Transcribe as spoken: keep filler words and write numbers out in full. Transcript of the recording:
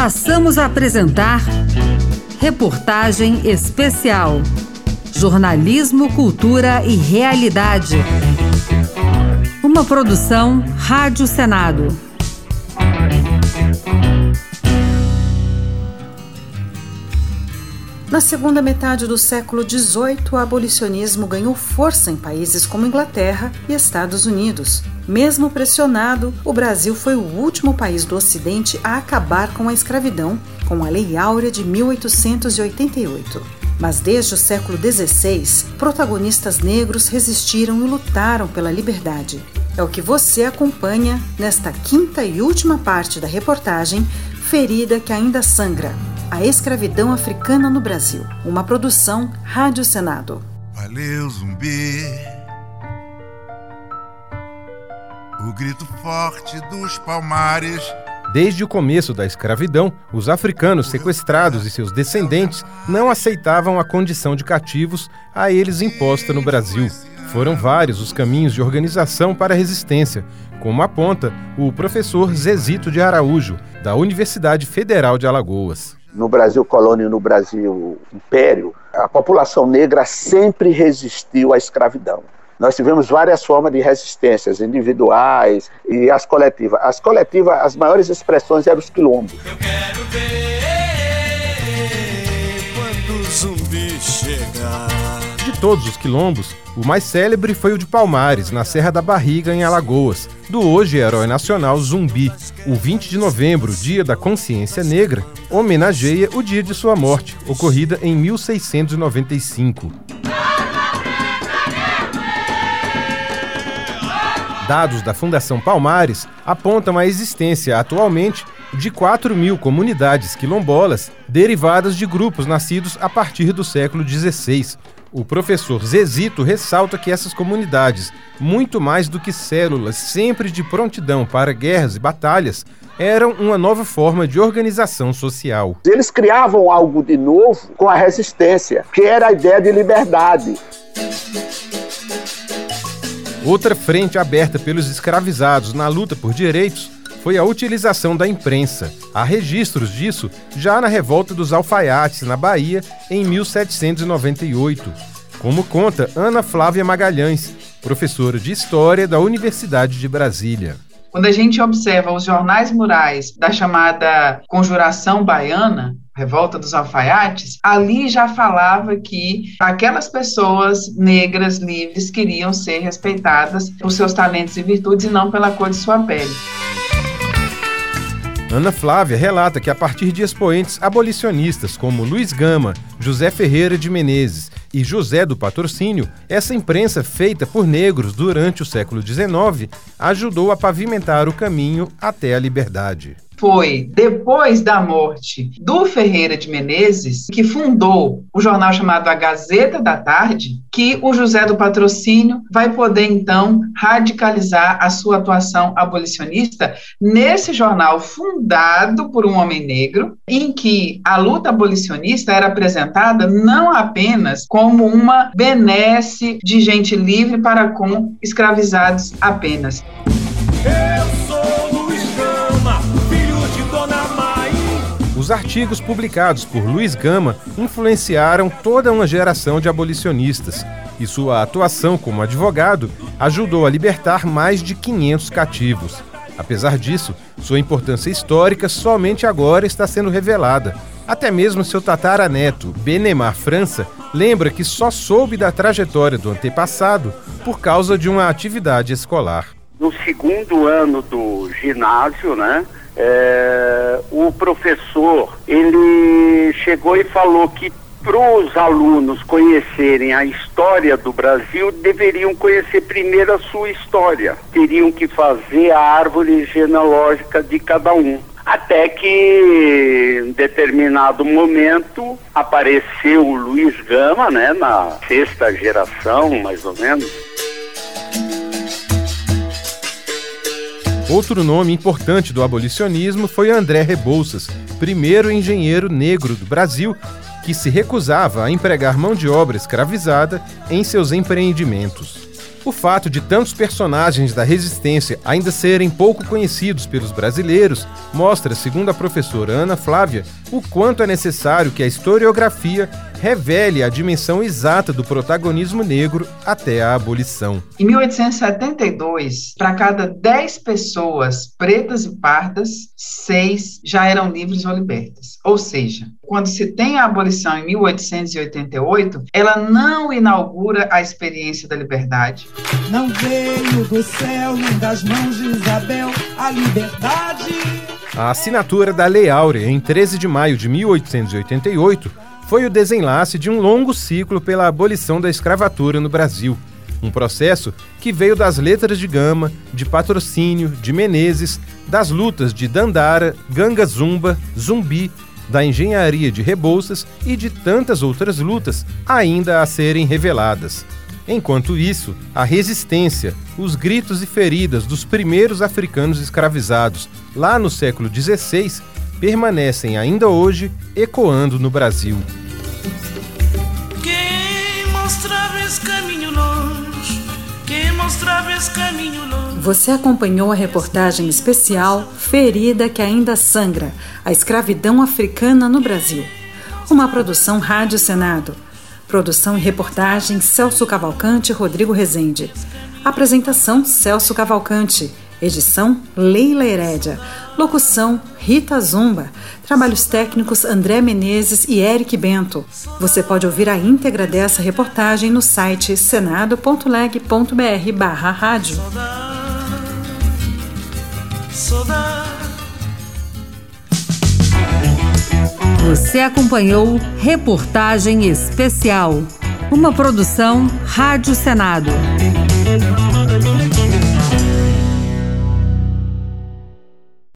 Passamos a apresentar Reportagem Especial. Jornalismo, Cultura e Realidade. Uma produção Rádio Senado. Na segunda metade do século dezoito, o abolicionismo ganhou força em países como Inglaterra e Estados Unidos. Mesmo pressionado, o Brasil foi o último país do Ocidente a acabar com a escravidão, com a Lei Áurea de mil oitocentos e oitenta e oito. Mas desde o século dezesseis, protagonistas negros resistiram e lutaram pela liberdade. É o que você acompanha nesta quinta e última parte da reportagem Ferida que Ainda Sangra. A escravidão africana no Brasil. Uma produção Rádio Senado. Valeu, zumbi. O grito forte dos palmares. Desde o começo da escravidão, os africanos sequestrados e seus descendentes não aceitavam a condição de cativos a eles imposta no Brasil. Foram vários os caminhos de organização para a resistência, como aponta o professor Zezito de Araújo, da Universidade Federal de Alagoas. No Brasil colônia e no Brasil império, a população negra sempre resistiu à escravidão. Nós tivemos várias formas de resistências, individuais e as coletivas. As coletivas, as maiores expressões eram os quilombos. Eu quero ver quando o zumbi chegar. De todos os quilombos, o mais célebre foi o de Palmares, na Serra da Barriga, em Alagoas, do hoje herói nacional Zumbi. O vinte de novembro, Dia da Consciência Negra, homenageia o dia de sua morte, ocorrida em mil seiscentos e noventa e cinco. Dados da Fundação Palmares apontam a existência, atualmente, de quatro mil comunidades quilombolas derivadas de grupos nascidos a partir do século dezesseis. O professor Zezito ressalta que essas comunidades, muito mais do que células sempre de prontidão para guerras e batalhas, eram uma nova forma de organização social. Eles criavam algo de novo com a resistência, que era a ideia de liberdade. Outra frente aberta pelos escravizados na luta por direitos foi a utilização da imprensa. Há registros disso já na Revolta dos Alfaiates, na Bahia, em mil setecentos e noventa e oito. Como conta Ana Flávia Magalhães, professora de História da Universidade de Brasília. Quando a gente observa os jornais murais da chamada Conjuração Baiana, Revolta dos Alfaiates, ali já falava que aquelas pessoas negras livres queriam ser respeitadas por seus talentos e virtudes e não pela cor de sua pele. Ana Flávia relata que a partir de expoentes abolicionistas como Luiz Gama, José Ferreira de Menezes e José do Patrocínio, essa imprensa feita por negros durante o século dezenove ajudou a pavimentar o caminho até a liberdade. Foi depois da morte do Ferreira de Menezes, que fundou o jornal chamado A Gazeta da Tarde, que o José do Patrocínio vai poder, então, radicalizar a sua atuação abolicionista nesse jornal fundado por um homem negro, em que a luta abolicionista era apresentada não apenas como uma benesse de gente livre para com escravizados apenas. Eu sou Luiz Gama, filho de Dona Mai. Os artigos publicados por Luiz Gama influenciaram toda uma geração de abolicionistas e sua atuação como advogado ajudou a libertar mais de quinhentos cativos. Apesar disso, sua importância histórica somente agora está sendo revelada. Até mesmo seu tataraneto, Benemar França, lembra que só soube da trajetória do antepassado por causa de uma atividade escolar. No segundo ano do ginásio, né, é, o professor, ele chegou e falou que para os alunos conhecerem a história do Brasil, deveriam conhecer primeiro a sua história. Teriam que fazer a árvore genealógica de cada um. Até que, em determinado momento, apareceu o Luiz Gama, né, na sexta geração, mais ou menos. Outro nome importante do abolicionismo foi André Rebouças, primeiro engenheiro negro do Brasil, que se recusava a empregar mão de obra escravizada em seus empreendimentos. O fato de tantos personagens da resistência ainda serem pouco conhecidos pelos brasileiros mostra, segundo a professora Ana Flávia, o quanto é necessário que a historiografia revele a dimensão exata do protagonismo negro até a abolição. Em mil oitocentos e setenta e dois, para cada dez pessoas pretas e pardas, seis já eram livres ou libertas. Ou seja, quando se tem a abolição em mil oitocentos e oitenta e oito, ela não inaugura a experiência da liberdade. Não veio do céu nem das mãos de Isabel a liberdade. A assinatura da Lei Áurea, em treze de maio de mil oitocentos e oitenta e oito, foi o desenlace de um longo ciclo pela abolição da escravatura no Brasil. Um processo que veio das letras de Gama, de Patrocínio, de Menezes, das lutas de Dandara, Ganga Zumba, Zumbi, da engenharia de Rebouças e de tantas outras lutas ainda a serem reveladas. Enquanto isso, a resistência, os gritos e feridas dos primeiros africanos escravizados lá no século dezesseis permanecem ainda hoje ecoando no Brasil. Quem mostrava esse caminho longe, quem mostrava esse caminho longe. Você acompanhou a reportagem especial Ferida que Ainda Sangra, a escravidão africana no Brasil. Uma produção Rádio Senado. Produção e reportagem Celso Cavalcante e Rodrigo Rezende. Apresentação Celso Cavalcante. Edição Leila Herédia. Locução Rita Zumba. Trabalhos técnicos André Menezes e Eric Bento. Você pode ouvir a íntegra dessa reportagem no site senado ponto leg ponto br barra rádio. Você acompanhou Reportagem Especial, uma produção Rádio Senado.